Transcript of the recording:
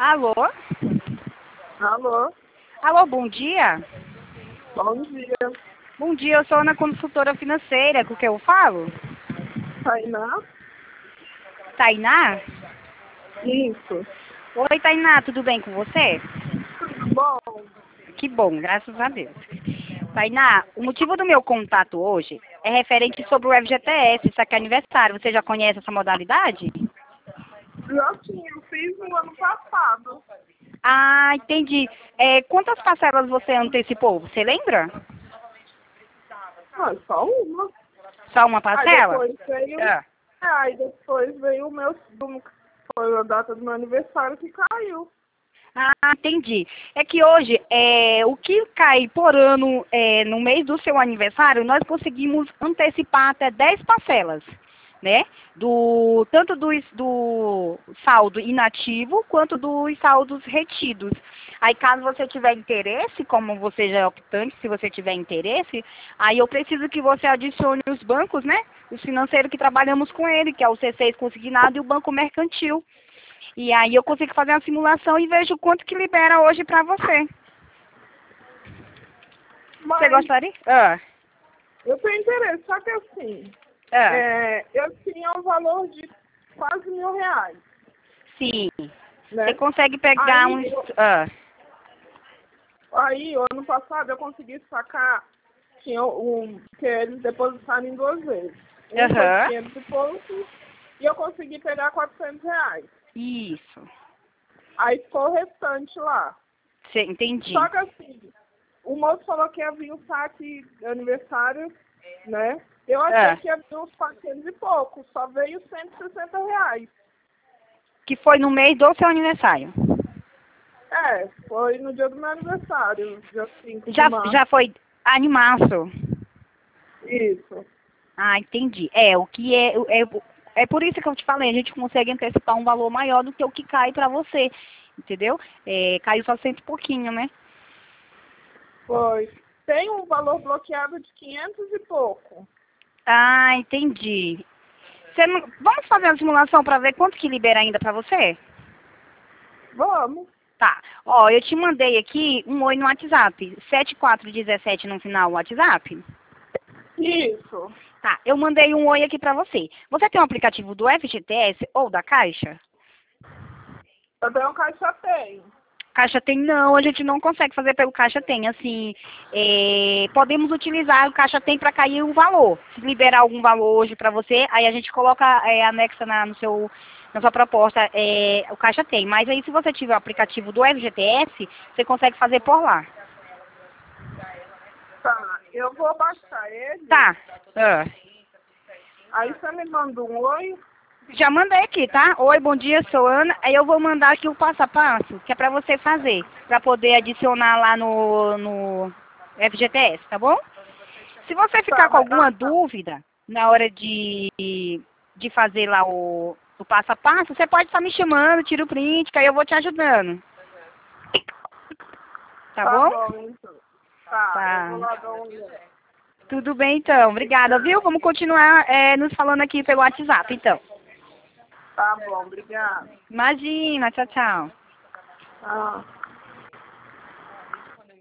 Alô? Alô? Alô, bom dia. Bom dia. Bom dia, eu sou Ana Consultora Financeira, com quem eu falo? Tainá? Tainá? Isso. Oi, Tainá, tudo bem com você? Tudo bom? Que bom, graças a Deus. Tainá, o motivo do meu contato hoje é referente sobre o FGTS, isso aqui é aniversário. Você já conhece essa modalidade? Já sim, eu fiz no ano passado. Ah, entendi. Quantas parcelas você antecipou? Você lembra? Ah, só uma. Só uma Aí parcela? depois veio. Ah. Aí depois veio o meu. Foi a data do meu aniversário que caiu. Ah, entendi. É que hoje, o que cai por ano no mês do seu aniversário, nós conseguimos antecipar até 10 parcelas, né? Tanto do saldo inativo, quanto dos saldos retidos. Aí, caso você tiver interesse, como você já é optante, se você tiver interesse, aí eu preciso que você adicione os bancos, né? Os financeiros que trabalhamos com ele, que é o C6 Consignado e o Banco Mercantil. E aí eu consigo fazer uma simulação e vejo quanto que libera hoje pra você. Você Mas gostaria? eu tenho interesse, só que assim, eu tinha um valor de quase R$ 1.000, Sim. Você né? consegue pegar Aí, uns... aí, o ano passado, eu consegui sacar, tinha que eles depositaram em 2 vezes. Um foi de Aham. 500 e pouco, e eu consegui pegar R$ 400. Isso. Aí ficou o restante lá. Entendi. Só que assim, o moço falou que ia vir o saque de aniversário, né? Eu achei que ia vir uns 400 e pouco, só veio R$ 160. Que foi no mês do seu aniversário. Foi no dia do meu aniversário, dia 5 de Já, março. já foi animaço. Isso. Ah, entendi. O que é por isso que eu te falei, a gente consegue antecipar um valor maior do que o que cai pra você, entendeu? Caiu só cento e pouquinho, né? Foi. Tem um valor bloqueado de 500 e pouco. Ah, entendi. Vamos fazer uma simulação para ver quanto que libera ainda para você? Vamos. Tá. Ó, eu te mandei aqui um oi no WhatsApp. 7417 no final do WhatsApp? Isso. Tá. Eu mandei um oi aqui para você. Você tem um aplicativo do FGTS ou da Caixa? Eu tenho um caixa tem. Caixa Tem não, a gente não consegue fazer pelo Caixa Tem. Assim, podemos utilizar o Caixa Tem para cair o valor. Se liberar algum valor hoje para você, aí a gente coloca, anexa na sua proposta, o Caixa Tem. Mas aí se você tiver o aplicativo do FGTS, você consegue fazer por lá. Tá. Eu vou baixar ele. Tá. Aí você me manda um oi. Já mandei aqui, tá? Oi, bom dia, sou Ana. Aí eu vou mandar aqui o passo a passo, que é pra você fazer, pra poder adicionar lá no FGTS, tá bom? Se você ficar Tá, com mas alguma dúvida na hora de fazer lá o passo a passo, você pode estar me chamando, tira o print, que aí eu vou te ajudando. Tá bom? bom, então. Tá, Tá. eu vou lá dar um olhada. Tudo bem, então. Obrigada, viu? Vamos continuar nos falando aqui pelo WhatsApp, então. Tá bom, obrigada. Imagina, tchau, tchau. Ah.